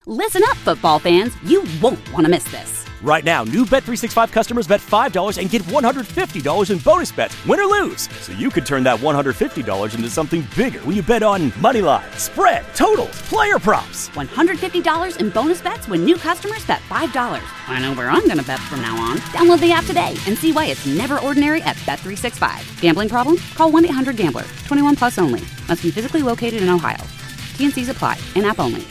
Listen up, football fans. You won't want to miss this. Right now, new Bet365 customers bet $5 and get $150 in bonus bets, win or lose. So you could turn that $150 into something bigger when you bet on money line, spread, totals, player props. $150 in bonus bets when new customers bet $5. I know where I'm going to bet from now on. Download the app today and see why it's never ordinary at Bet365. Gambling problem? Call 1-800-GAMBLER. 21 plus only. Must be physically located in Ohio. T&Cs apply. In-app only.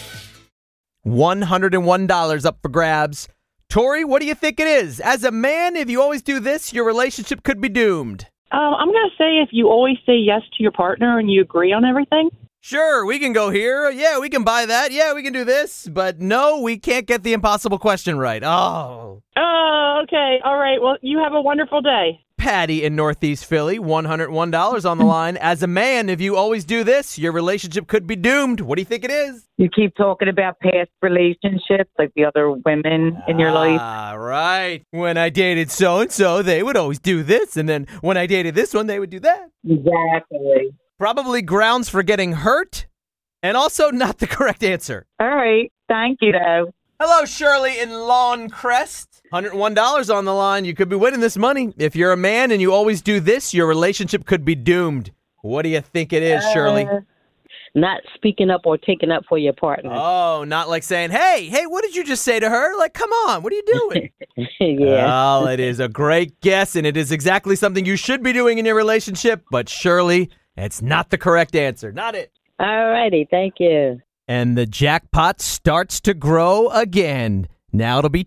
$101 up for grabs. Tori, what do you think it is? As a man, if you always do this, your relationship could be doomed. I'm going to say if you always say yes to your partner and you agree on everything. Sure, we can go here. Yeah, we can buy that. Yeah, we can do this. But no, we can't get the impossible question right. Oh, okay. All right. Well, you have a wonderful day. Patty in Northeast Philly, $101 on the line. As a man, if you always do this, your relationship could be doomed. What do you think it is? You keep talking about past relationships, like the other women in your life. Ah, right. When I dated so-and-so, they would always do this. And then when I dated this one, they would do that. Exactly. Probably grounds for getting hurt, and also not the correct answer. All right. Thank you, though. Hello, Shirley in Lawn Crest. $101 on the line. You could be winning this money. If you're a man and you always do this, your relationship could be doomed. What do you think it is, Shirley? Not speaking up or taking up for your partner. Oh, not like saying, hey, what did you just say to her? Like, come on, what are you doing? Yeah. Oh, it is a great guess, and it is exactly something you should be doing in your relationship. But Shirley, it's not the correct answer. Not it. All righty. Thank you. And the jackpot starts to grow again. Now it'll be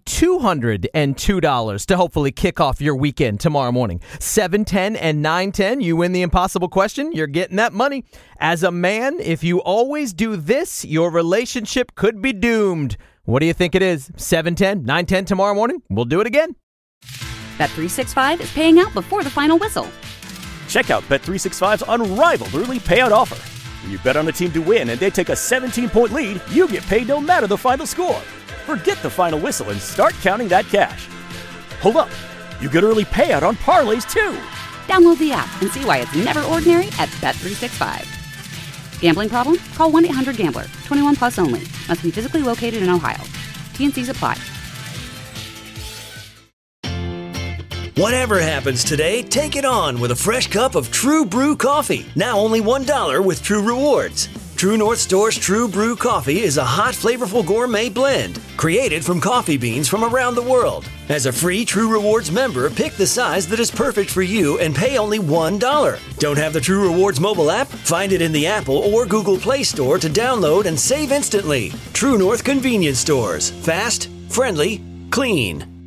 $202 to hopefully kick off your weekend tomorrow morning. 7:10 and 9:10, you win the impossible question. You're getting that money. As a man, if you always do this, your relationship could be doomed. What do you think it is? 7:10, 9:10 tomorrow morning? We'll do it again. Bet365 is paying out before the final whistle. Check out Bet365's unrivaled early payout offer. When you bet on a team to win and they take a 17-point lead, you get paid no matter the final score. Forget the final whistle and start counting that cash. Hold up. You get early payout on parlays, too. Download the app and see why it's never ordinary at Bet365. Gambling problem? Call 1-800-GAMBLER. 21 plus only. Must be physically located in Ohio. T&Cs apply. Whatever happens today, take it on with a fresh cup of True Brew coffee. Now only $1 with True Rewards. True North Store's True Brew coffee is a hot, flavorful gourmet blend created from coffee beans from around the world. As a free True Rewards member, pick the size that is perfect for you and pay only $1. Don't have the True Rewards mobile app? Find it in the Apple or Google Play Store to download and save instantly. True North Convenience Stores. Fast, friendly, clean.